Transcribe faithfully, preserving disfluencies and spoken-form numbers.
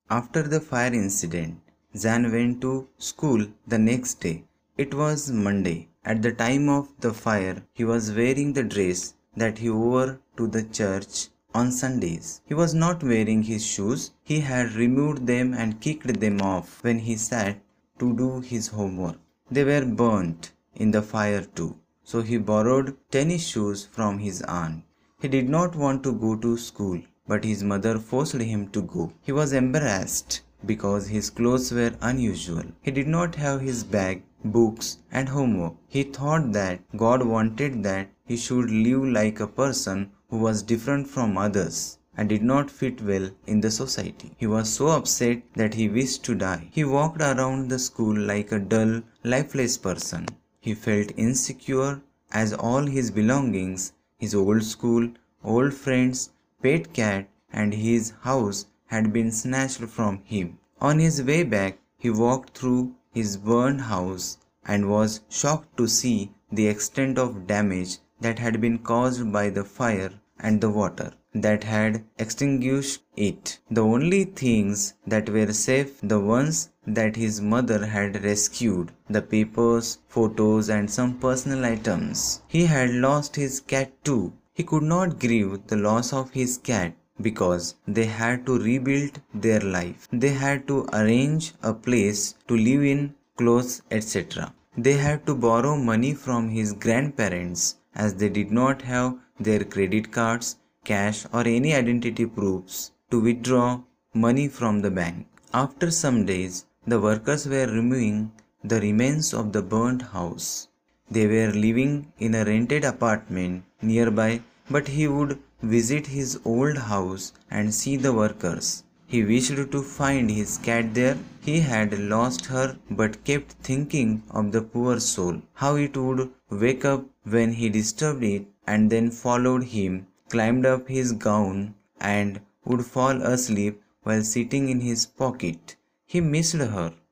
After the fire incident, Jan went to school the next day. It was Monday. At the time of the fire, he was wearing the dress that he wore to the church on Sundays. He was not wearing his shoes. He had removed them and kicked them off when he sat to do his homework. They were burnt in the fire too. So he borrowed tennis shoes from his aunt. He did not want to go to school, but his mother forced him to go. He was embarrassed because his clothes were unusual. He did not have his bag, books, and homework. He thought that God wanted that he should live like a person who was different from others and did not fit well in the society. He was so upset that he wished to die. He walked around the school like a dull, lifeless person. He felt insecure as all his belongings, his old school, old friends, pet cat, and his house had been snatched from him. On his way back, he walked through his burned house and was shocked to see the extent of damage that had been caused by the fire and the water that had extinguished it. The only things that were safe, the ones that his mother had rescued, the papers, photos, and some personal items. He had lost his cat too. He could not grieve the loss of his cat because they had to rebuild their life. They had to arrange a place to live in, clothes, et cetera. They had to borrow money from his grandparents as they did not have their credit cards, cash, or any identity proofs to withdraw money from the bank. After some days, the workers were removing the remains of the burnt house. They were living in a rented apartment nearby, but he would visit his old house and see the workers. He wished to find his cat there. He had lost her but kept thinking of the poor soul, how it would wake up when he disturbed it and then followed him, climbed up his gown, and would fall asleep while sitting in his pocket. He missed her.